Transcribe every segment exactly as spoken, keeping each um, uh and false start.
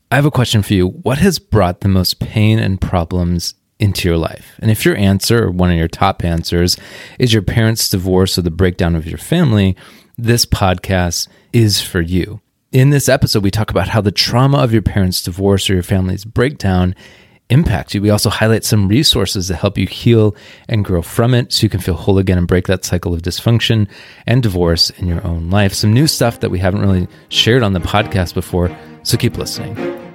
I have a question for you. What has brought the most pain and problems into your life? And if your answer, or one of your top answers, is your parents' divorce or the breakdown of your family, this podcast is for you. In this episode, we talk about how the trauma of your parents' divorce or your family's breakdown impacts you. We also highlight some resources that help you heal and grow from it so you can feel whole again and break that cycle of dysfunction and divorce in your own life. Some new stuff that we haven't really shared on the podcast before, so keep listening.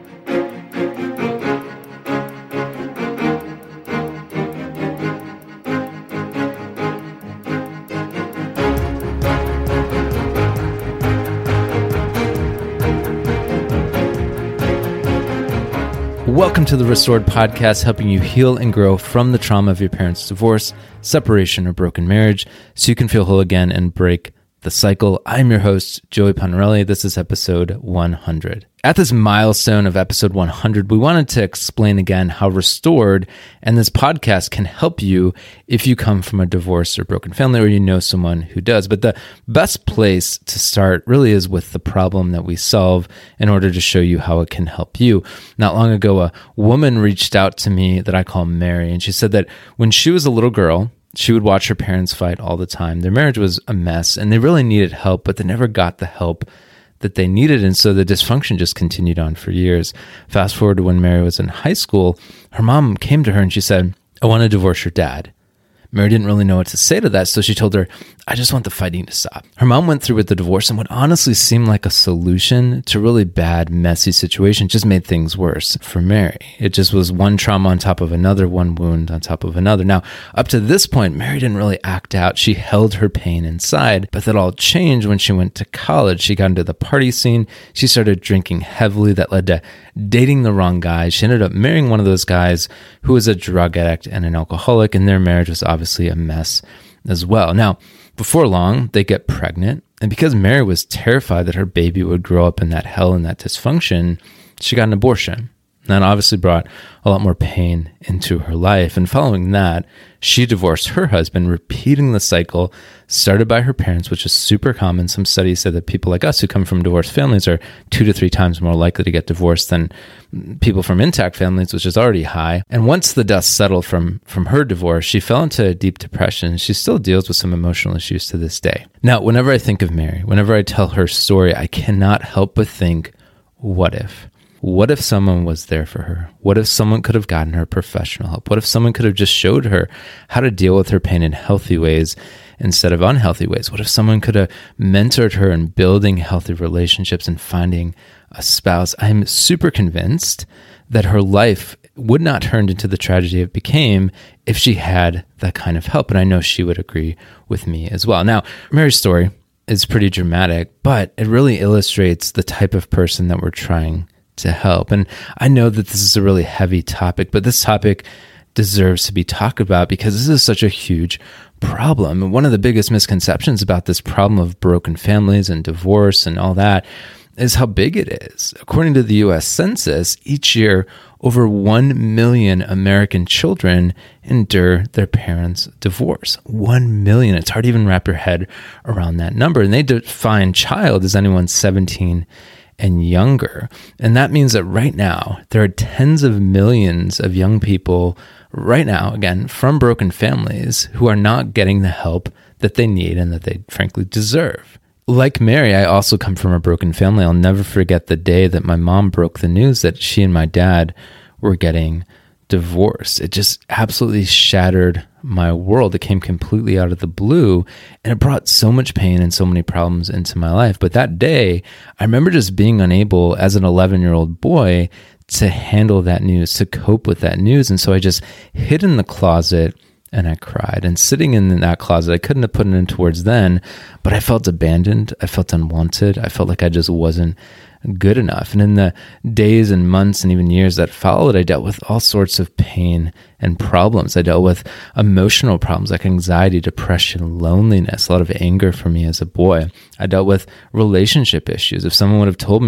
Welcome to the Restored Podcast, helping you heal and grow from the trauma of your parents' divorce, separation, or broken marriage so you can feel whole again and break the cycle. I'm your host, Joey Ponarelli. This is episode one hundred. At this milestone of episode one hundred, we wanted to explain again how Restored and this podcast can help you if you come from a divorced or broken family or you know someone who does. But the best place to start really is with the problem that we solve in order to show you how it can help you. Not long ago, a woman reached out to me that I call Mary, and she said that when she was a little girl, she would watch her parents fight all the time. Their marriage was a mess, and they really needed help, but they never got the help that they needed, and so the dysfunction just continued on for years. Fast forward to when Mary was in high school, her mom came to her and she said, "I want to divorce your dad." Mary didn't really know what to say to that, so she told her, "I just want the fighting to stop." Her mom went through with the divorce, and what honestly seemed like a solution to a really bad, messy situation just made things worse for Mary. It just was one trauma on top of another, one wound on top of another. Now, up to this point, Mary didn't really act out. She held her pain inside, but that all changed when she went to college. She got into the party scene. She started drinking heavily. That led to dating the wrong guy. She ended up marrying one of those guys who was a drug addict and an alcoholic, and their marriage was obviously a mess as well. Now, before long, they get pregnant, and because Mary was terrified that her baby would grow up in that hell and that dysfunction, she got an abortion. That obviously brought a lot more pain into her life. And following that, she divorced her husband, repeating the cycle started by her parents, which is super common. Some studies say that people like us who come from divorced families are two to three times more likely to get divorced than people from intact families, which is already high. And once the dust settled from, from her divorce, she fell into a deep depression. She still deals with some emotional issues to this day. Now, whenever I think of Mary, whenever I tell her story, I cannot help but think, what if? What if someone was there for her? What if someone could have gotten her professional help? What if someone could have just showed her how to deal with her pain in healthy ways instead of unhealthy ways? What if someone could have mentored her in building healthy relationships and finding a spouse? I'm super convinced that her life would not turn into the tragedy it became if she had that kind of help. And I know she would agree with me as well. Now, Mary's story is pretty dramatic, but it really illustrates the type of person that we're trying to help. And I know that this is a really heavy topic, but this topic deserves to be talked about because this is such a huge problem. And one of the biggest misconceptions about this problem of broken families and divorce and all that is how big it is. According to the U S Census, each year, over one million American children endure their parents' divorce. one million. It's hard to even wrap your head around that number. And they define child as anyone seventeen and younger. And that means that right now, there are tens of millions of young people right now, again, from broken families who are not getting the help that they need and that they frankly deserve. Like Mary, I also come from a broken family. I'll never forget the day that my mom broke the news that she and my dad were getting divorced. It just absolutely shattered my world. It came completely out of the blue, and it brought so much pain and so many problems into my life. But that day, I remember just being unable as an eleven-year-old boy to handle that news, to cope with that news. And so I just hid in the closet and I cried. And sitting in that closet, I couldn't have put it into words then, but I felt abandoned. I felt unwanted. I felt like I just wasn't good enough. And in the days and months and even years that followed, I dealt with all sorts of pain and problems. I dealt with emotional problems like anxiety, depression, loneliness, a lot of anger for me as a boy. I dealt with relationship issues. If someone would have told me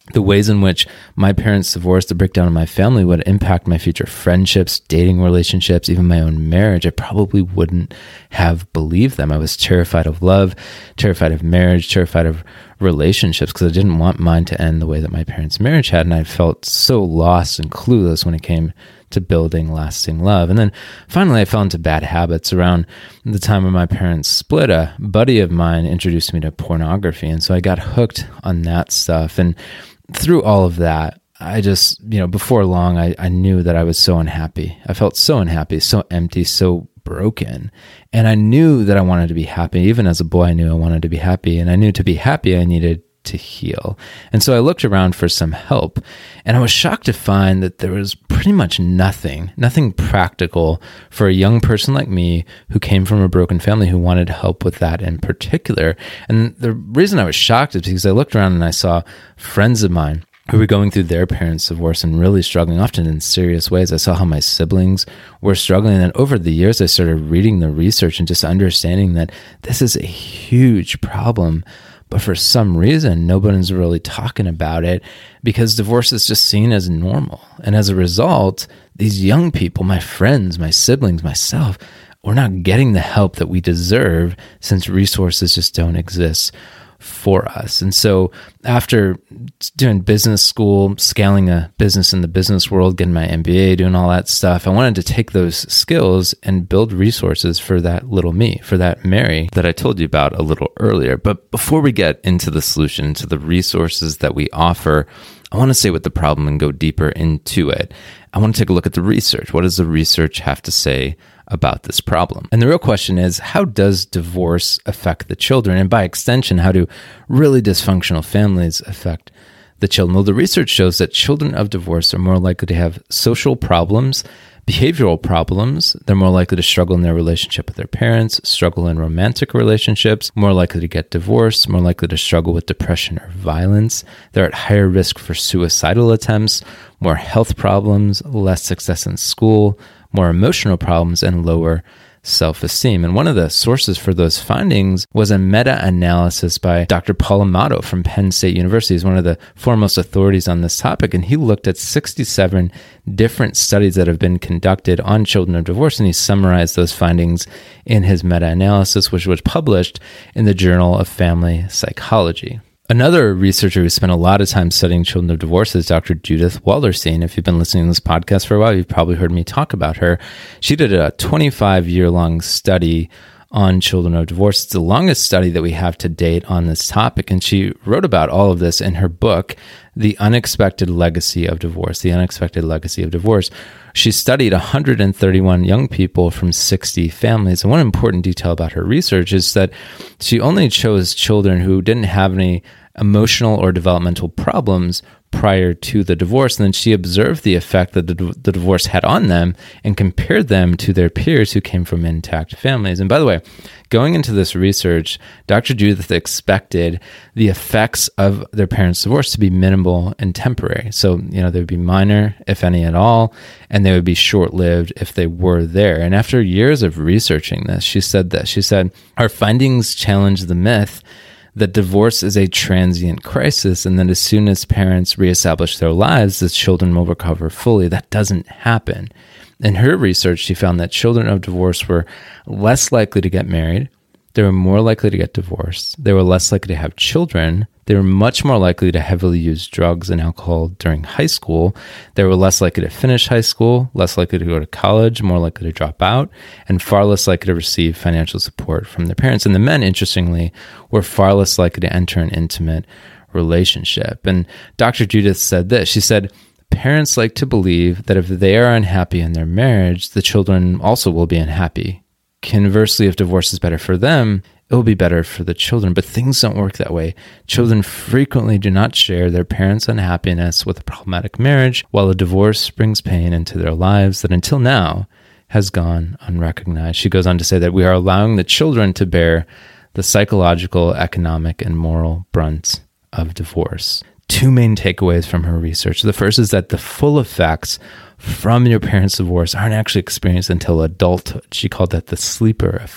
the ways in which my parents' divorce, the breakdown of my family would impact my future friendships, dating relationships, even my own marriage, I probably wouldn't have believed them. I was terrified of love, terrified of marriage, terrified of relationships because I didn't want mine to end the way that my parents' marriage had. And I felt so lost and clueless when it came to building lasting love. And then finally, I fell into bad habits. Around the time when my parents split, a buddy of mine introduced me to pornography. And so I got hooked on that stuff. And through all of that, I just, you know, before long, I, I knew that I was so unhappy. I felt so unhappy, so empty, so broken. And I knew that I wanted to be happy. Even as a boy, I knew I wanted to be happy. And I knew to be happy, I needed to heal. And so I looked around for some help, and I was shocked to find that there was pretty much nothing, nothing practical for a young person like me who came from a broken family who wanted help with that in particular. And the reason I was shocked is because I looked around and I saw friends of mine who were going through their parents' divorce and really struggling, often in serious ways. I saw how my siblings were struggling. And over the years, I started reading the research and just understanding that this is a huge problem. But for some reason, nobody's really talking about it because divorce is just seen as normal. And as a result, these young people, my friends, my siblings, myself, we're not getting the help that we deserve since resources just don't exist for us. And so after doing business school, scaling a business in the business world, getting my M B A, doing all that stuff, I wanted to take those skills and build resources for that little me, for that Mary that I told you about a little earlier. But before we get into the solution, to the resources that we offer, I want to stay with the problem and go deeper into it. I want to take a look at the research. What does the research have to say about this problem? And the real question is, how does divorce affect the children? And by extension, how do really dysfunctional families affect the children? Well, the research shows that children of divorce are more likely to have social problems, behavioral problems. They're more likely to struggle in their relationship with their parents, struggle in romantic relationships, more likely to get divorced, more likely to struggle with depression or violence. They're at higher risk for suicidal attempts, more health problems, less success in school, more emotional problems, and lower self-esteem. And one of the sources for those findings was a meta-analysis by Doctor Paul Amato from Penn State University. He's one of the foremost authorities on this topic, and he looked at sixty-seven different studies that have been conducted on children of divorce, and he summarized those findings in his meta-analysis, which was published in the Journal of Family Psychology. Another researcher who spent a lot of time studying children of divorce is Doctor Judith Wallerstein. If you've been listening to this podcast for a while, you've probably heard me talk about her. She did a twenty-five year long study on children of divorce. It's the longest study that we have to date on this topic. And she wrote about all of this in her book, The Unexpected Legacy of Divorce, The Unexpected Legacy of Divorce. She studied one hundred thirty-one young people from sixty families. And one important detail about her research is that she only chose children who didn't have any emotional or developmental problems prior to the divorce. And then she observed the effect that the, the divorce had on them and compared them to their peers who came from intact families. And by the way, going into this research, Doctor Judith expected the effects of their parents' divorce to be minimal and temporary. So, you know, they would be minor, if any at all, and they would be short-lived if they were there. And after years of researching this, she said this. She said, "Our findings challenge the myth that divorce is a transient crisis and that as soon as parents reestablish their lives, the children will recover fully. That doesn't happen." In her research, she found that children of divorce were less likely to get married. They were more likely to get divorced. They were less likely to have children. They were much more likely to heavily use drugs and alcohol during high school. They were less likely to finish high school, less likely to go to college, more likely to drop out, and far less likely to receive financial support from their parents. And the men, interestingly, were far less likely to enter an intimate relationship. And Doctor Judith said this. She said, "Parents like to believe that if they are unhappy in their marriage, the children also will be unhappy. Conversely, if divorce is better for them, it will be better for the children. But things don't work that way. Children frequently do not share their parents' unhappiness with a problematic marriage, while a divorce brings pain into their lives that until now has gone unrecognized." She goes on to say that we are allowing the children to bear the psychological, economic, and moral brunt of divorce. Two main takeaways from her research. The first is that the full effects from your parents' divorce aren't actually experienced until adulthood. She called that the sleeper effect.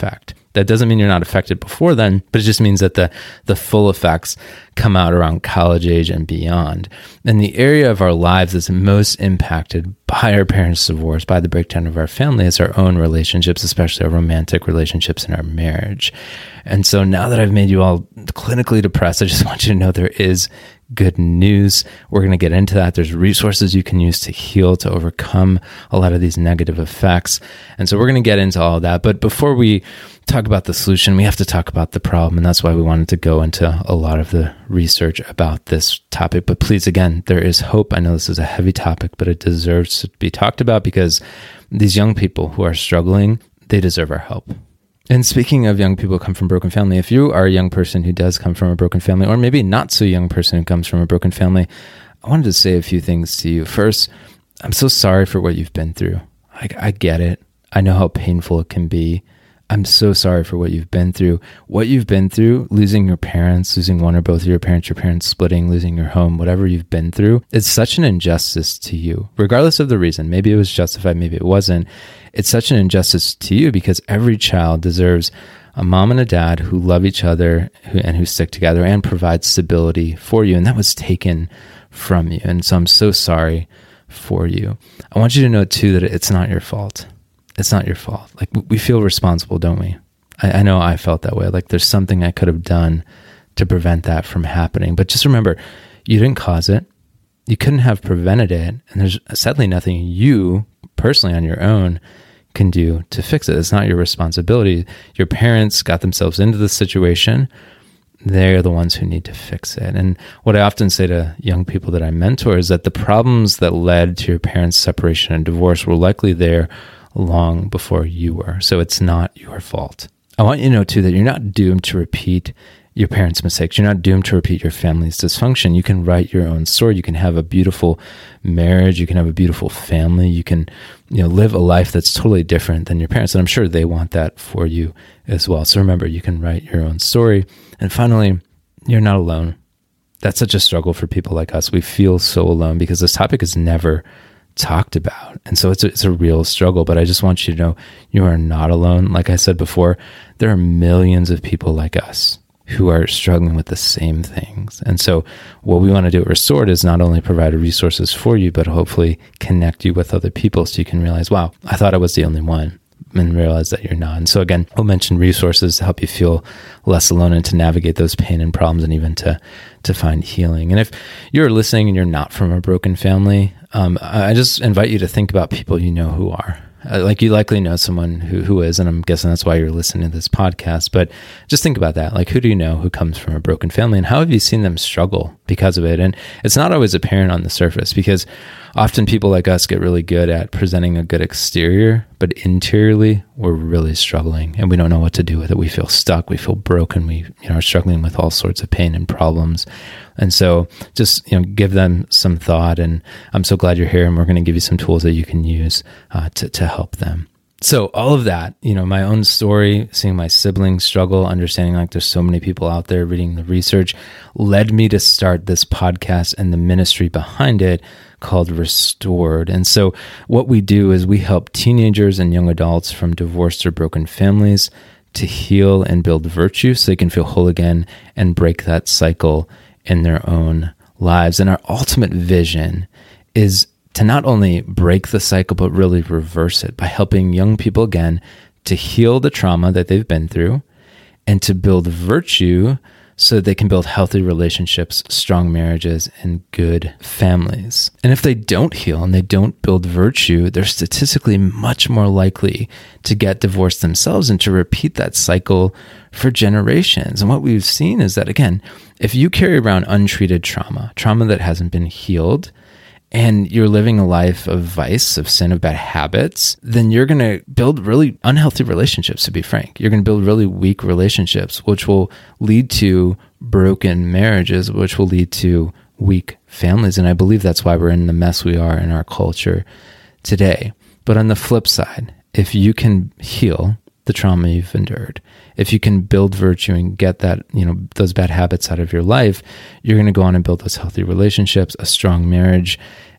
That doesn't mean you're not affected before then, but it just means that the, the full effects come out around college age and beyond. And the area of our lives that's most impacted by our parents' divorce, by the breakdown of our family, is our own relationships, especially our romantic relationships in our marriage. And so now that I've made you all clinically depressed, I just want you to know there is good news. We're going to get into that. There's resources you can use to heal, to overcome a lot of these negative effects. And so we're going to get into all of that. But before we talk about the solution, we have to talk about the problem. And that's why we wanted to go into a lot of the research about this topic. But please, again, there is hope. I know this is a heavy topic, but it deserves to be talked about because these young people who are struggling, they deserve our help. And speaking of young people who come from broken family, if you are a young person who does come from a broken family, or maybe not so young person who comes from a broken family, I wanted to say a few things to you. First, I'm so sorry for what you've been through. I, I get it. I know how painful it can be. I'm so sorry for what you've been through. What you've been through, losing your parents, losing one or both of your parents, your parents splitting, losing your home, whatever you've been through, it's such an injustice to you, regardless of the reason. Maybe it was justified, maybe it wasn't. It's such an injustice to you because every child deserves a mom and a dad who love each other who, and who stick together and provide stability for you. And that was taken from you. And so I'm so sorry for you. I want you to know too that it's not your fault. It's not your fault. Like, we feel responsible, don't we? I, I know I felt that way. Like, there's something I could have done to prevent that from happening. But just remember, you didn't cause it. You couldn't have prevented it. And there's sadly nothing you personally on your own can do to fix it. It's not your responsibility. Your parents got themselves into the situation. They're the ones who need to fix it. And what I often say to young people that I mentor is that the problems that led to your parents' separation and divorce were likely there long before you were. So it's not your fault. I want you to know too that you're not doomed to repeat your parents' mistakes. You're not doomed to repeat your family's dysfunction. You can write your own story. You can have a beautiful marriage. You can have a beautiful family. You can, you know, live a life that's totally different than your parents. And I'm sure they want that for you as well. So remember, you can write your own story. And finally, you're not alone. That's such a struggle for people like us. We feel so alone because this topic is never talked about. And so it's a, it's a real struggle, but I just want you to know you are not alone. Like I said before, there are millions of people like us who are struggling with the same things. And so what we want to do at Restored is not only provide resources for you, but hopefully connect you with other people so you can realize, wow, I thought I was the only one, and realize that you're not. And so again, we'll mention resources to help you feel less alone and to navigate those pain and problems and even to, to find healing. And if you're listening and you're not from a broken family, um, I just invite you to think about people you know who are. Uh, like, you likely know someone who, who is, and I'm guessing that's why you're listening to this podcast, but just think about that. Like, who do you know who comes from a broken family, and how have you seen them struggle because of it? And it's not always apparent on the surface, because often people like us get really good at presenting a good exterior, but interiorly we're really struggling and we don't know what to do with it. We feel stuck, we feel broken, we you know are struggling with all sorts of pain and problems. And so just you know give them some thought, and I'm so glad you're here, and we're going to give you some tools that you can use uh, to to help them. So all of that, you know, my own story, seeing my siblings struggle, understanding like there's so many people out there, reading the research, led me to start this podcast and the ministry behind it called Restored. And so what we do is we help teenagers and young adults from divorced or broken families to heal and build virtue so they can feel whole again and break that cycle in their own lives. And our ultimate vision is to not only break the cycle, but really reverse it by helping young people again to heal the trauma that they've been through and to build virtue so that they can build healthy relationships, strong marriages, and good families. And if they don't heal and they don't build virtue, they're statistically much more likely to get divorced themselves and to repeat that cycle for generations. And what we've seen is that, again, if you carry around untreated trauma, trauma that hasn't been healed, and you're living a life of vice, of sin, of bad habits, then you're going to build really unhealthy relationships, to be frank. You're going to build really weak relationships, which will lead to broken marriages, which will lead to weak families. And I believe that's why we're in the mess we are in our culture today. But on the flip side, if you can heal the trauma you've endured, if you can build virtue and get that, you know, those bad habits out of your life, you're going to go on and build those healthy relationships, a strong marriage,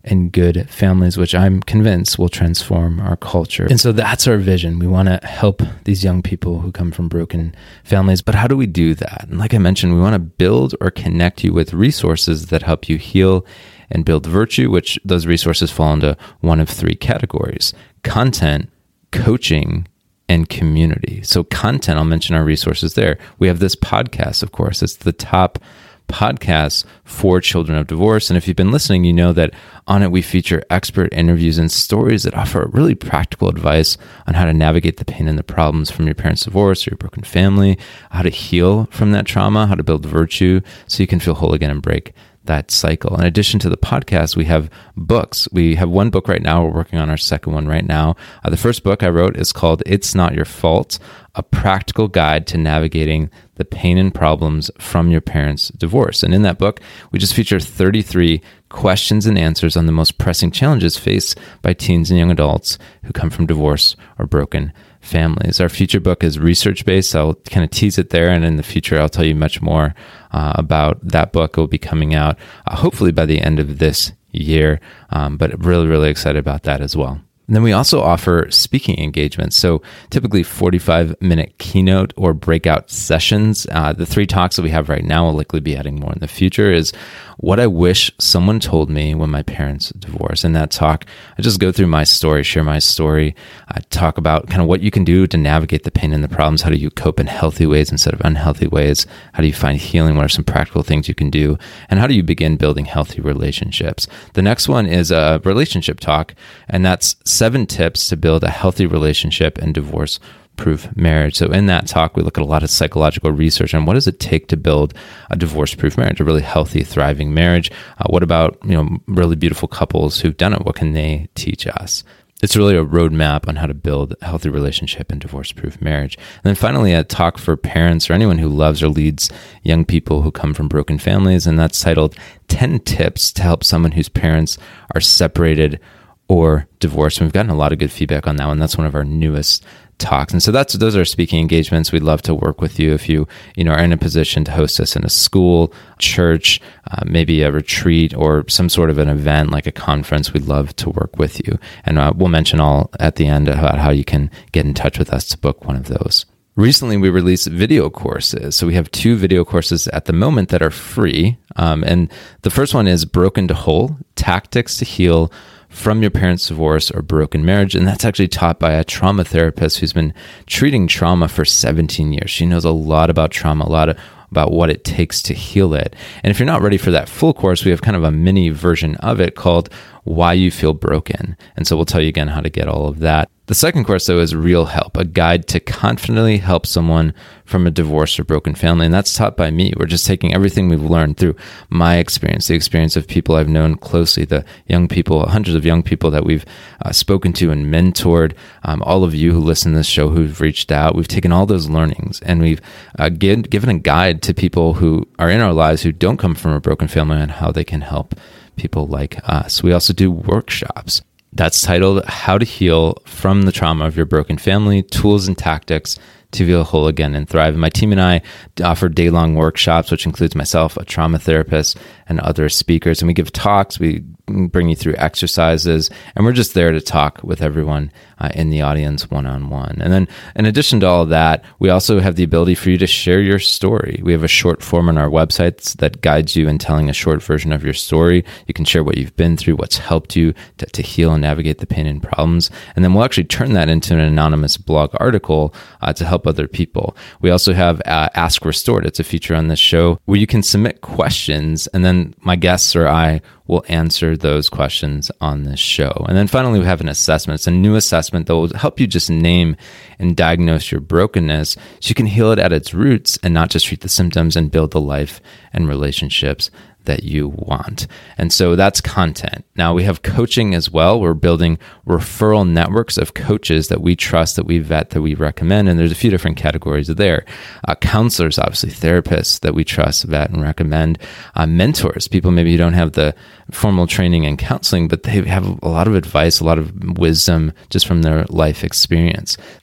and good families, which I'm convinced will transform our culture. And so that's our vision. We want to help these young people who come from broken families. But how do we do that? And like I mentioned, we want to build or connect you with resources that help you heal and build virtue, which those resources fall into one of three categories: content, coaching, and community. So content, I'll mention our resources there. We have this podcast, of course. It's the top podcast for children of divorce. And if you've been listening, you know that on it we feature expert interviews and stories that offer really practical advice on how to navigate the pain and the problems from your parents' divorce or your broken family, how to heal from that trauma, how to build virtue so you can feel whole again and break that cycle. In addition to the podcast, we have books. We have one book right now. We're working on our second one right now. Uh, the first book I wrote is called It's Not Your Fault, a practical guide to navigating the pain and problems from your parents' divorce. And in that book, we just feature thirty-three questions and answers on the most pressing challenges faced by teens and young adults who come from divorce or broken families. Our future book is research-based. I'll kind of tease it there, and in the future, I'll tell you much more uh, about that book. It will be coming out uh, hopefully by the end of this year, um, but really, really excited about that as well. And then we also offer speaking engagements. So typically forty-five minute keynote or breakout sessions. Uh, the three talks that we have right now, will likely be adding more in the future, is what I wish someone told me when my parents divorced. In that talk, I just go through my story, share my story, I talk about kind of what you can do to navigate the pain and the problems. How do you cope in healthy ways instead of unhealthy ways? How do you find healing? What are some practical things you can do? And how do you begin building healthy relationships? The next one is a relationship talk, and that's seven tips to build a healthy relationship and divorce-proof marriage. So in that talk, we look at a lot of psychological research on what does it take to build a divorce-proof marriage, a really healthy, thriving marriage. Uh, what about, you know, really beautiful couples who've done it? What can they teach us? It's really a roadmap on how to build a healthy relationship and divorce-proof marriage. And then finally, a talk for parents or anyone who loves or leads young people who come from broken families, and that's titled ten tips to help someone whose parents are separated or divorced. And we've gotten a lot of good feedback on that one. That's one of our newest talks. And so that's those are speaking engagements. We'd love to work with you if you you know are in a position to host us in a school, church, uh, maybe a retreat or some sort of an event like a conference. We'd love to work with you. And uh, we'll mention all at the end about how you can get in touch with us to book one of those. Recently, we released video courses. So we have two video courses at the moment that are free. Um, and the first one is Broken to Whole, Tactics to Heal from Your Parents' Divorce or Broken Marriage. And that's actually taught by a trauma therapist who's been treating trauma for seventeen years. She knows a lot about trauma, a lot of, about what it takes to heal it. And if you're not ready for that full course, we have kind of a mini version of it called Why You Feel Broken. And so we'll tell you again how to get all of that. The second course, though, is Real Help, a guide to confidently help someone from a divorced or broken family. And that's taught by me. We're just taking everything we've learned through my experience, the experience of people I've known closely, the young people, hundreds of young people that we've uh, spoken to and mentored, um, all of you who listen to this show who've reached out. We've taken all those learnings and we've uh, give, given a guide to people who are in our lives who don't come from a broken family on how they can help people like us. We also do workshops. That's titled How to Heal from the Trauma of Your Broken Family, Tools and Tactics to Feel Whole Again and Thrive. And my team and I offer day-long workshops, which includes myself, a trauma therapist, and other speakers. And we give talks, we bring you through exercises, and we're just there to talk with everyone uh, in the audience one-on-one. And then in addition to all of that, we also have the ability for you to share your story. We have a short form on our websites that guides you in telling a short version of your story. You can share what you've been through, what's helped you to, to heal and navigate the pain and problems. And then we'll actually turn that into an anonymous blog article uh, to help other people. We also have uh, Ask Restored. It's a feature on this show where you can submit questions, and then my guests or I will answer those questions on this show. And then finally, we have an assessment. It's a new assessment that will help you just name and diagnose your brokenness so you can heal it at its roots and not just treat the symptoms and build the life and relationships that you want. And so that's content. Now we have coaching as well. We're building referral networks of coaches that we trust, that we vet, that we recommend. And there's a few different categories there. Uh, counselors, obviously, therapists that we trust, vet, and recommend. Uh, mentors, people maybe who don't have the formal training and counseling, but they have a lot of advice, a lot of wisdom just from their life experience.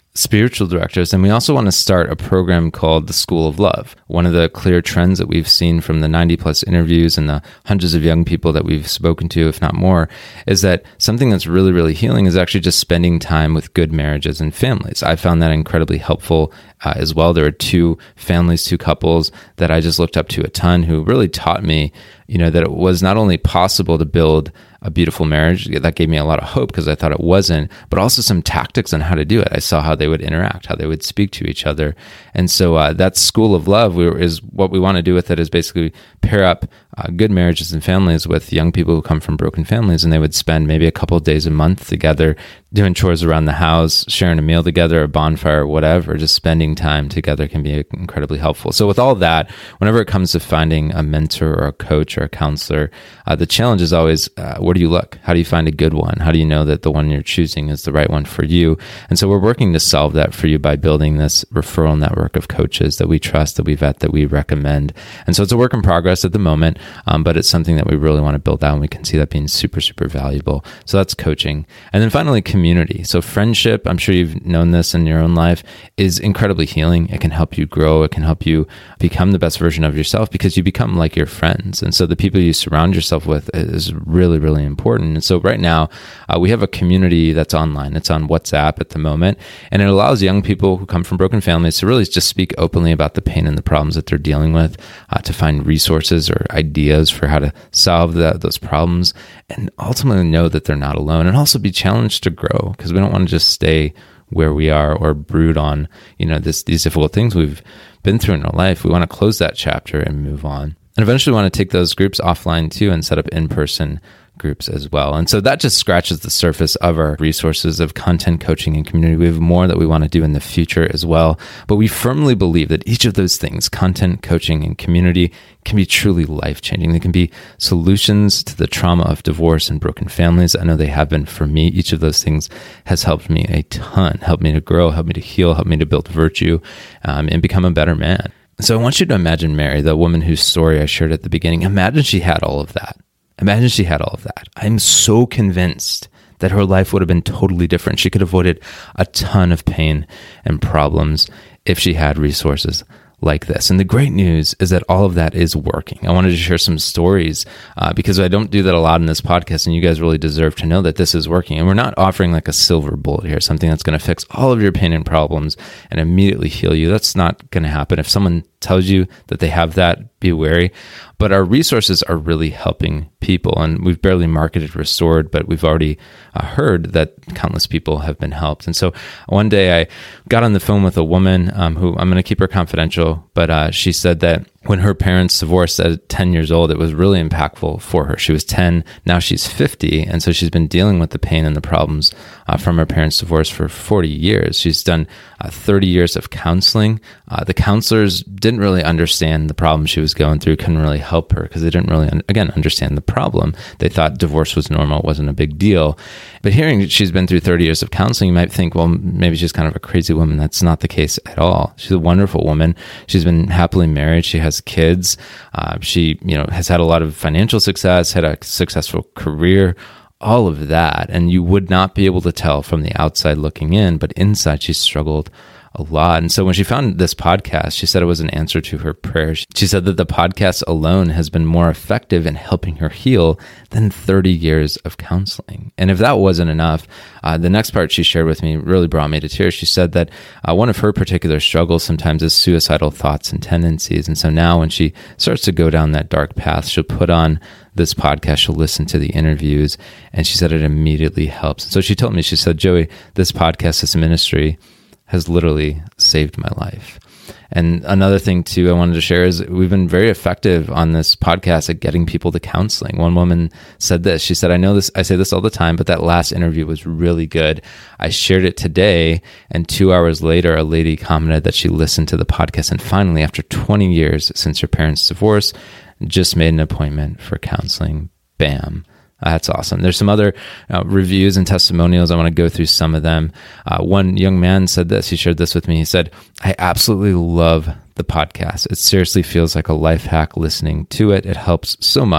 spiritual directors. And we also want to start a program called the School of Love. One of the clear trends that we've seen from the ninety plus interviews and the hundreds of young people that we've spoken to, if not more, is that something that's really, really healing is actually just spending time with good marriages and families. I found that incredibly helpful uh, as well. There were two families, two couples that I just looked up to a ton who really taught me, you know, that it was not only possible to build a beautiful marriage. That gave me a lot of hope because I thought it wasn't, but also some tactics on how to do it. I saw how they would interact, how they would speak to each other. And so uh, that School of Love we were, is what we want to do with it is basically pair up uh, good marriages and families with young people who come from broken families, and they would spend maybe a couple of days a month together doing chores around the house, sharing a meal together, a bonfire, whatever. Just spending time together can be incredibly helpful. So with all that, whenever it comes to finding a mentor or a coach or a counselor, uh, the challenge is always, uh, where do you look? How do you find a good one? How do you know that the one you're choosing is the right one for you? And so we're working to solve that for you by building this referral network of coaches that we trust, that we vet, that we recommend. And so it's a work in progress at the moment, um, but it's something that we really want to build out, and we can see that being super, super valuable. So that's coaching. And then finally, community. So friendship, I'm sure you've known this in your own life, is incredibly healing. It can help you grow. It can help you become the best version of yourself because you become like your friends. And so the people you surround yourself with is really, really important. And so right now, uh, we have a community that's online. It's on WhatsApp at the moment, and it allows young people who come from broken families to really just speak openly about the pain and the problems that they're dealing with, uh, to find resources or ideas for how to solve that, those problems, and ultimately know that they're not alone, and also be challenged to grow, because we don't want to just stay where we are or brood on, you know, this, these difficult things we've been through in our life. We want to close that chapter and move on. And eventually want to take those groups offline too and set up in-person groups as well. And so that just scratches the surface of our resources of content, coaching, and community. We have more that we want to do in the future as well. But we firmly believe that each of those things, content, coaching, and community, can be truly life-changing. They can be solutions to the trauma of divorce and broken families. I know they have been for me. Each of those things has helped me a ton, helped me to grow, helped me to heal, helped me to build virtue, um, and become a better man. So I want you to imagine Mary, the woman whose story I shared at the beginning. Imagine she had all of that. Imagine she had all of that. I'm so convinced that her life would have been totally different. She could have avoided a ton of pain and problems if she had resources like this. And the great news is that all of that is working. I wanted to share some stories uh, because I don't do that a lot in this podcast, and you guys really deserve to know that this is working. And we're not offering like a silver bullet here, something that's going to fix all of your pain and problems and immediately heal you. That's not going to happen. If someone tells you that they have that, be wary. But our resources are really helping people, and we've barely marketed Restored, but we've already uh, heard that countless people have been helped. And so one day I got on the phone with a woman um, who I'm going to keep her confidential, but uh, she said that when her parents divorced at ten years old, it was really impactful for her. She was ten, now she's fifty, and so she's been dealing with the pain and the problems uh, from her parents' divorce for forty years. She's done uh, thirty years of counseling. Uh, the counselors didn't really understand the problem she was going through, couldn't really help her because they didn't really, again, understand the problem. They thought divorce was normal, it wasn't a big deal. But hearing that she's been through thirty years of counseling, you might think, well, maybe she's kind of a crazy woman. That's not the case at all. She's a wonderful woman. She's been happily married. She has kids. Uh, she, you know, has had a lot of financial success, had a successful career, all of that. And you would not be able to tell from the outside looking in, but inside she struggled a lot. And so when she found this podcast, she said it was an answer to her prayer. She said that the podcast alone has been more effective in helping her heal than thirty years of counseling. And if that wasn't enough, uh, the next part she shared with me really brought me to tears. She said that uh, one of her particular struggles sometimes is suicidal thoughts and tendencies. And so now when she starts to go down that dark path, she'll put on this podcast, she'll listen to the interviews, and she said it immediately helps. So she told me, she said, Joey, this podcast, this ministry has literally saved my life. And another thing too I wanted to share is we've been very effective on this podcast at getting people to counseling. One woman said this. She said, I know this, I say this all the time, but that last interview was really good. I shared it today, and two hours later, a lady commented that she listened to the podcast, and finally, after twenty years since her parents' divorce, just made an appointment for counseling. Bam. That's awesome. There's some other uh, reviews and testimonials. I want to go through some of them. Uh, one young man said this. He shared this with me. He said, I absolutely love the podcast. It seriously feels like a life hack listening to it. It helps so much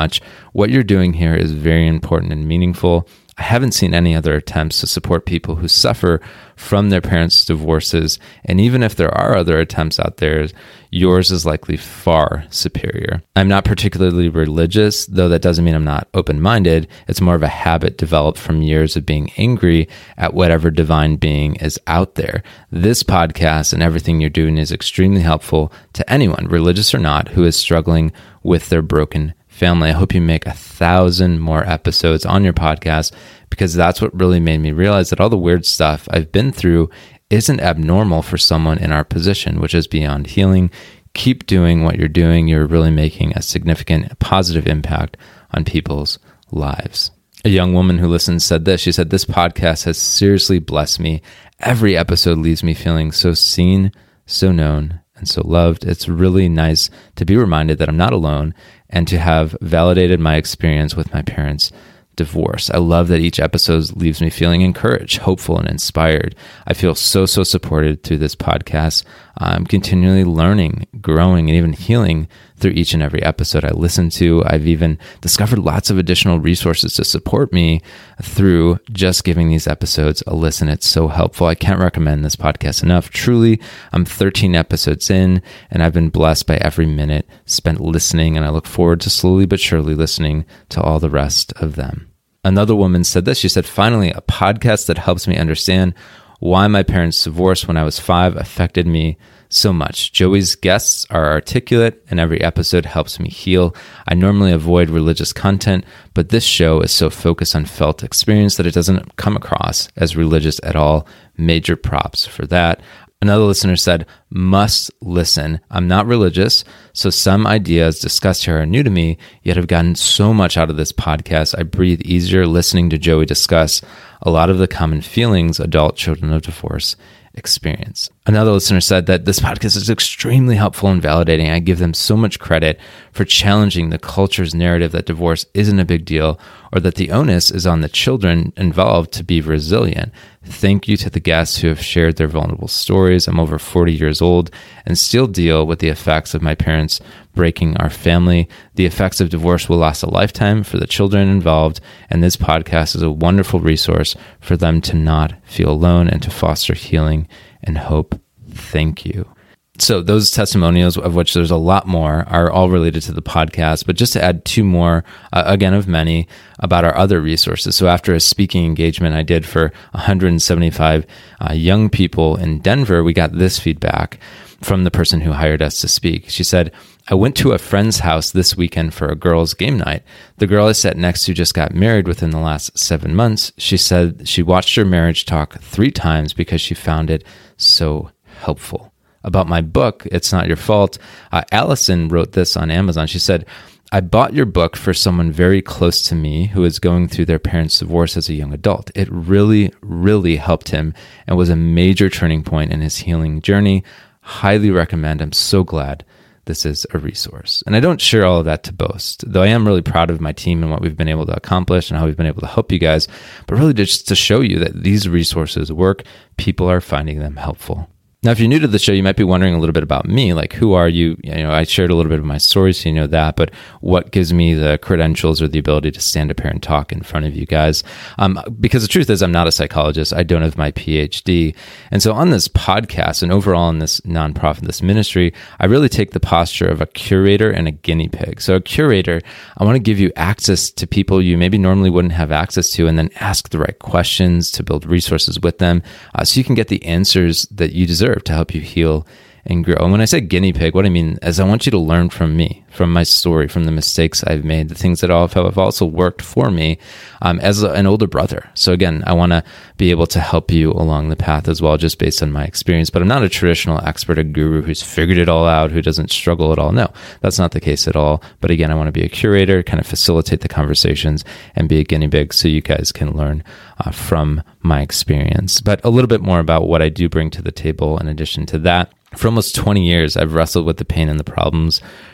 What you're doing here is very important and meaningful. I haven't seen any other attempts to support people who suffer from their parents' divorces. And even if there are other attempts out there, yours is likely far superior. I'm not particularly religious, though that doesn't mean I'm not open-minded. It's more of a habit developed from years of being angry at whatever divine being is out there. This podcast and everything you're doing is extremely helpful to anyone, religious or not, who is struggling with their broken family. I hope you make a thousand more episodes on your podcast, because that's what really made me realize that all the weird stuff I've been through isn't abnormal for someone in our position, which is beyond healing. Keep doing what you're doing. You're really making a significant positive impact on people's lives. A young woman who listened said this. She said, "This podcast has seriously blessed me. Every episode leaves me feeling so seen, so known, and so loved. It's really nice to be reminded that I'm not alone and to have validated my experience with my parents' divorce. I love that each episode leaves me feeling encouraged, hopeful, and inspired. I feel so, so supported through this podcast. I'm continually learning, growing, and even healing through each and every episode I listen to. I've even discovered lots of additional resources to support me through just giving these episodes a listen. It's so helpful. I can't recommend this podcast enough. Truly, I'm thirteen episodes in, and I've been blessed by every minute spent listening, and I look forward to slowly but surely listening to all the rest of them." Another woman said this. She said, "Finally, a podcast that helps me understand why my parents' divorce when I was five affected me so much. Joey's guests are articulate, and every episode helps me heal. I normally avoid religious content, but this show is so focused on felt experience that it doesn't come across as religious at all. Major props for that." Another listener said, "Must listen. I'm not religious, so some ideas discussed here are new to me, yet I've gotten so much out of this podcast. I breathe easier listening to Joey discuss a lot of the common feelings adult children of divorce experience." Another listener said that this podcast is extremely helpful and validating. I give them so much credit for challenging the culture's narrative that divorce isn't a big deal, or that the onus is on the children involved to be resilient. Thank you to the guests who have shared their vulnerable stories. I'm over forty years old and still deal with the effects of my parents breaking our family. The effects of divorce will last a lifetime for the children involved, and this podcast is a wonderful resource for them to not feel alone and to foster healing and hope. Thank you. So those testimonials, of which there's a lot more, are all related to the podcast. But just to add two more, uh, again, of many, about our other resources. So after a speaking engagement I did for one hundred seventy-five uh, young people in Denver, we got this feedback from the person who hired us to speak. She said, "I went to a friend's house this weekend for a girls' game night. The girl I sat next to just got married within the last seven months. She said she watched her marriage talk three times because she found it so helpful. About my book, It's Not Your Fault, uh, Allison wrote this on Amazon. She said, I bought your book for someone very close to me who is going through their parents' divorce as a young adult. It really, really helped him and was a major turning point in his healing journey. Highly recommend. I'm so glad this is a resource." And I don't share all of that to boast, though I am really proud of my team and what we've been able to accomplish and how we've been able to help you guys, but really just to show you that these resources work. People are finding them helpful. Now, if you're new to the show, you might be wondering a little bit about me, like who are you? You know, I shared a little bit of my story, so you know that, but what gives me the credentials or the ability to stand up here and talk in front of you guys? Um, because the truth is, I'm not a psychologist. I don't have my P H D. And so on this podcast and overall in this nonprofit, this ministry, I really take the posture of a curator and a guinea pig. So a curator, I want to give you access to people you maybe normally wouldn't have access to, and then ask the right questions to build resources with them uh, so you can get the answers that you deserve to help you heal and grow. And when I say guinea pig, what I mean is I want you to learn from me, from my story, from the mistakes I've made, the things that have also worked for me um, as an older brother. So again, I want to be able to help you along the path as well, just based on my experience. But I'm not a traditional expert, a guru who's figured it all out, who doesn't struggle at all. No, that's not the case at all. But again, I want to be a curator, kind of facilitate the conversations and be a guinea pig so you guys can learn uh, from my experience. But a little bit more about what I do bring to the table in addition to that. For almost twenty years, I've wrestled with the pain and the problems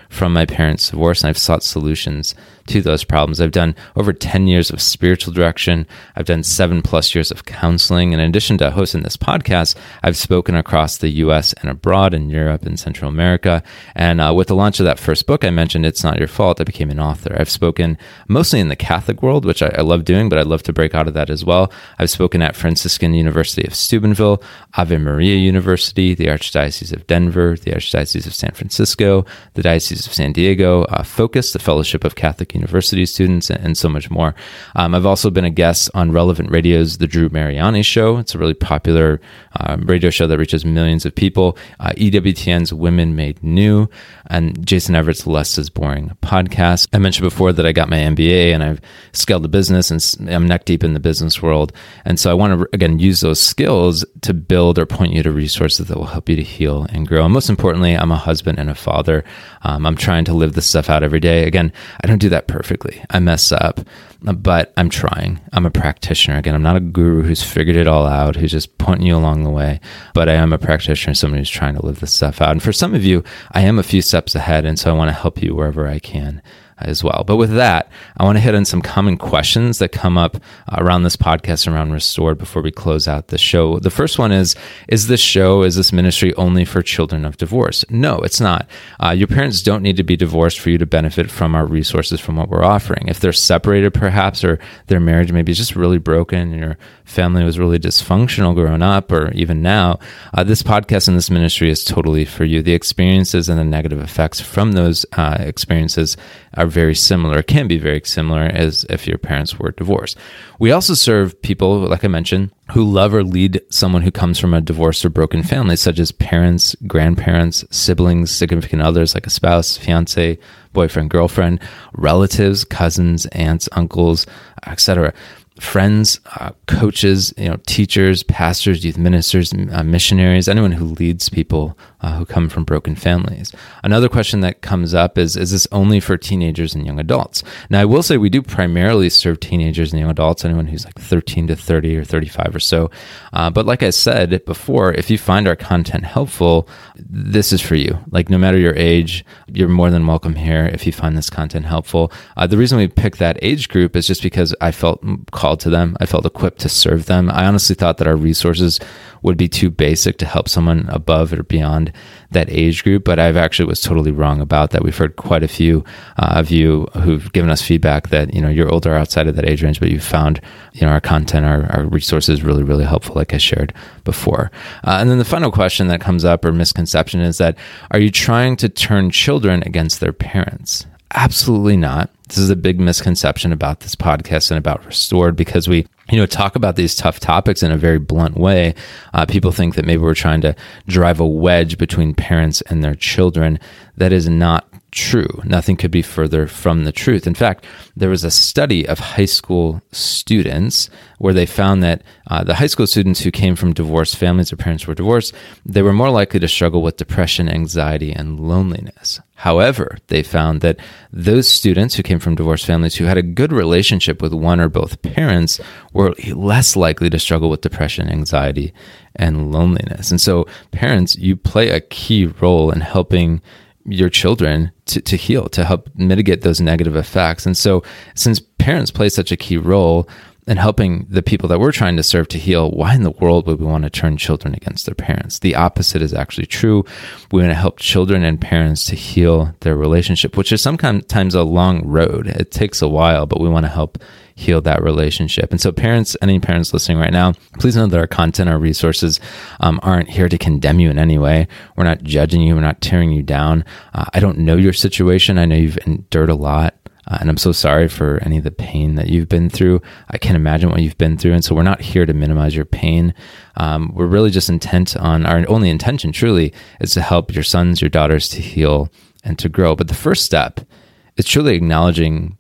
from my parents' divorce, and I've sought solutions to those problems. I've done over ten years of spiritual direction. I've done seven plus years of counseling. And in addition to hosting this podcast, I've spoken across the U S and abroad in Europe and Central America. And uh, with the launch of that first book I mentioned, It's Not Your Fault, I became an author. I've spoken mostly in the Catholic world, which I, I love doing, but I'd love to break out of that as well. I've spoken at Franciscan University of Steubenville, Ave Maria University, the Archdiocese of Denver, the Archdiocese of San Francisco, the Diocese of San Diego, uh, Focus, the Fellowship of Catholic University Students, and, and so much more. Um, I've also been a guest on Relevant Radio's The Drew Mariani Show. It's a really popular um, radio show that reaches millions of people. Uh, E W T N's Women Made New, and Jason Everett's Less is Boring podcast. I mentioned before that I got my M B A and I've scaled the business and I'm neck deep in the business world. And so I want to, again, use those skills to build or point you to resources that will help you to heal and grow. And most importantly, I'm a husband and a father. Um, I'm trying to live this stuff out every day. Again, I don't do that perfectly. I mess up, but I'm trying. I'm a practitioner. Again, I'm not a guru who's figured it all out, who's just pointing you along the way, but I am a practitioner, someone who's trying to live this stuff out. And for some of you, I am a few steps ahead, and so I want to help you wherever I can as well. But with that, I want to hit on some common questions that come up around this podcast, around Restored, before we close out the show. The first one is, is this show, is this ministry only for children of divorce? No, it's not. Uh, your parents don't need to be divorced for you to benefit from our resources, from what we're offering. If they're separated perhaps, or their marriage maybe is just really broken, and your family was really dysfunctional growing up, or even now, uh, this podcast and this ministry is totally for you. The experiences and the negative effects from those uh, experiences are very similar, can be very similar as if your parents were divorced. We also serve people, like I mentioned, who love or lead someone who comes from a divorced or broken family, such as parents, grandparents, siblings, significant others like a spouse, fiance, boyfriend, girlfriend, relatives, cousins, aunts, uncles, et cetera. Friends, uh, coaches, you know, teachers, pastors, youth ministers, uh, missionaries, anyone who leads people uh, who come from broken families. Another question that comes up is, is this only for teenagers and young adults? Now, I will say we do primarily serve teenagers and young adults, anyone who's like thirteen to thirty or thirty-five or so. Uh, but like I said before, if you find our content helpful, this is for you. Like, no matter your age, you're more than welcome here if you find this content helpful. Uh, the reason we picked that age group is just because I felt called to them. I felt equipped to serve them. I honestly thought that our resources would be too basic to help someone above or beyond that age group, but I've actually was totally wrong about that. We've heard quite a few uh, of you who've given us feedback that, you know, you're older outside of that age range, but you found, you know, our content, our, our resources really, really helpful, like I shared before. Uh, and then the final question that comes up, or misconception, is that, are you trying to turn children against their parents? Absolutely not. This is a big misconception about this podcast and about Restored, because we, you know, talk about these tough topics in a very blunt way. Uh, people think that maybe we're trying to drive a wedge between parents and their children. That is not true. Nothing could be further from the truth. In fact, there was a study of high school students where they found that uh, the high school students who came from divorced families, their parents were divorced, they were more likely to struggle with depression, anxiety, and loneliness. However, they found that those students who came from divorced families who had a good relationship with one or both parents were less likely to struggle with depression, anxiety, and loneliness. And so, parents, you play a key role in helping your children to, to heal, to help mitigate those negative effects. And so, since parents play such a key role in helping the people that we're trying to serve to heal, why in the world would we want to turn children against their parents? The opposite is actually true. We want to help children and parents to heal their relationship, which is sometimes a long road. It takes a while, but we want to help heal that relationship. And so, parents, any parents listening right now, please know that our content, our resources um, aren't here to condemn you in any way. We're not judging you. We're not tearing you down. Uh, I don't know your situation. I know you've endured a lot. Uh, and I'm so sorry for any of the pain that you've been through. I can't imagine what you've been through. And so we're not here to minimize your pain. Um, we're really just intent on, our only intention truly is to help your sons, your daughters to heal and to grow. But the first step is truly acknowledging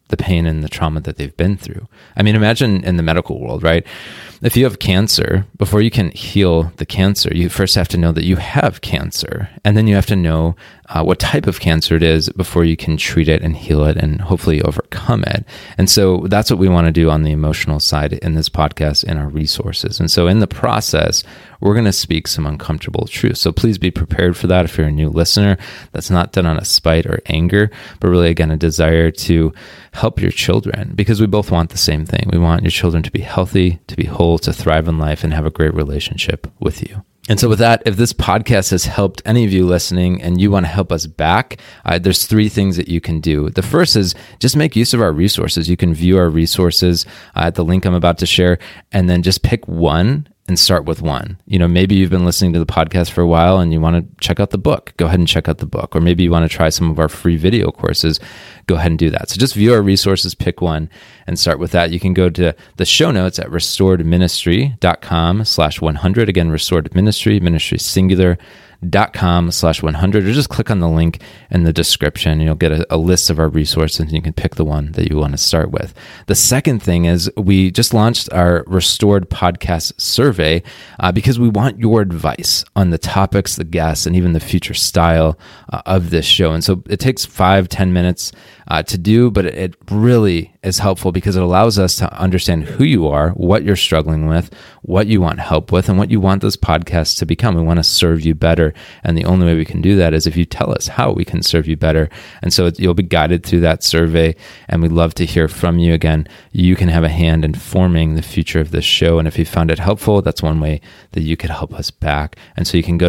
the pain and the trauma that they've been through. I mean, imagine in the medical world, right? If you have cancer, before you can heal the cancer, you first have to know that you have cancer. And then you have to know uh, what type of cancer it is before you can treat it and heal it and hopefully overcome it. And so that's what we want to do on the emotional side in this podcast and our resources. And so in the process, we're going to speak some uncomfortable truths. So please be prepared for that if you're a new listener. That's not done on a spite or anger, but really, again, a desire to help your children, because we both want the same thing. We want your children to be healthy, to be whole, to thrive in life, and have a great relationship with you. And so with that, if this podcast has helped any of you listening and you want to help us back, uh, there's three things that you can do. The first is just make use of our resources. You can view our resources uh, at the link I'm about to share, and then just pick one and start with one. You know, maybe you've been listening to the podcast for a while and you want to check out the book. Go ahead and check out the book. Or maybe you want to try some of our free video courses. Go ahead and do that. So just view our resources, pick one, and start with that. You can go to the show notes at restoredministry.com slash 100. Again, restored ministry, ministry singular, dot com slash 100, or just click on the link in the description and you'll get a, a list of our resources and you can pick the one that you want to start with. The second thing is we just launched our Restored Podcast survey uh, because we want your advice on the topics, the guests, and even the future style uh, of this show. And so it takes five, ten minutes uh, to do, but it really is helpful because it allows us to understand who you are, what you're struggling with, what you want help with, and what you want this podcast to become. We want to serve you better. And the only way we can do that is if you tell us how we can serve you better. And so you'll be guided through that survey, and we'd love to hear from you. Again, you can have a hand in forming the future of this show. And if you found it helpful, that's one way that you could help us back. And so you can go to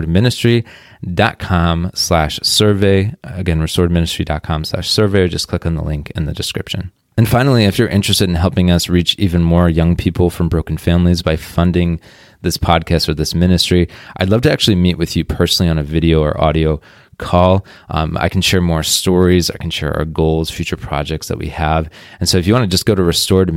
restoredministry.com slash survey. Again, restoredministry.com slash survey, or just click on the link in the description. And finally, if you're interested in helping us reach even more young people from broken families by funding this podcast or this ministry, I'd love to actually meet with you personally on a video or audio call. Um, I can share more stories. I can share our goals, future projects that we have. And so if you want to just go to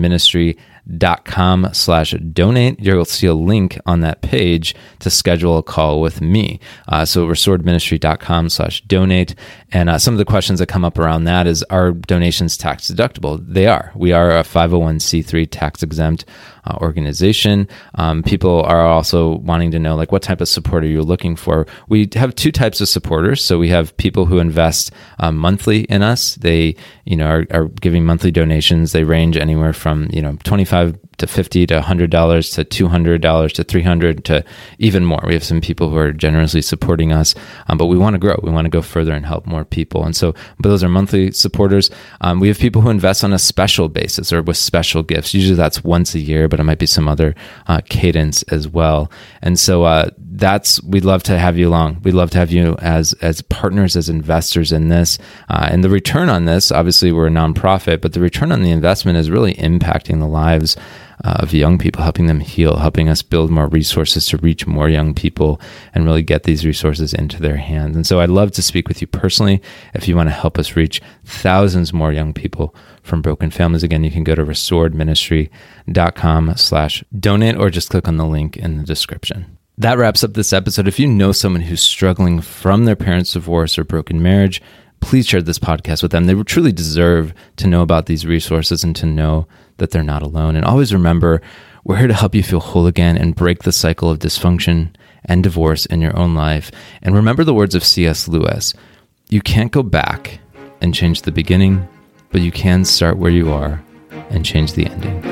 restoredministry.com slash donate, you'll see a link on that page to schedule a call with me. Uh, so restoredministry.com slash donate. And uh, some of the questions that come up around that is, are donations tax deductible? They are. We are a five oh one c three tax exempt uh, organization. Um, people are also wanting to know, like, what type of support are you looking for? We have two types of supporters. So we have people who invest um, monthly in us. They, you know, are, are giving monthly donations. They range anywhere from, you know, twenty-five to fifty to one hundred dollars to two hundred dollars to three hundred dollars to even more. We have some people who are generously supporting us, um, but we want to grow. We want to go further and help more people. And so, but those are monthly supporters. Um, we have people who invest on a special basis or with special gifts. Usually that's once a year, but it might be some other uh, cadence as well. And so uh, that's, we'd love to have you along. We'd love to have you as as partners, as investors in this. Uh, and the return on this, obviously we're a nonprofit, but the return on the investment is really impacting the lives Uh, of young people, helping them heal, helping us build more resources to reach more young people and really get these resources into their hands. And so I'd love to speak with you personally if you want to help us reach thousands more young people from broken families. Again, you can go to restoredministry.com slash donate or just click on the link in the description. That wraps up this episode. If you know someone who's struggling from their parents' divorce or broken marriage, please share this podcast with them. They truly deserve to know about these resources and to know that they're not alone. And always remember, we're here to help you feel whole again and break the cycle of dysfunction and divorce in your own life. And remember the words of C S Lewis: you can't go back and change the beginning, but you can start where you are and change the ending.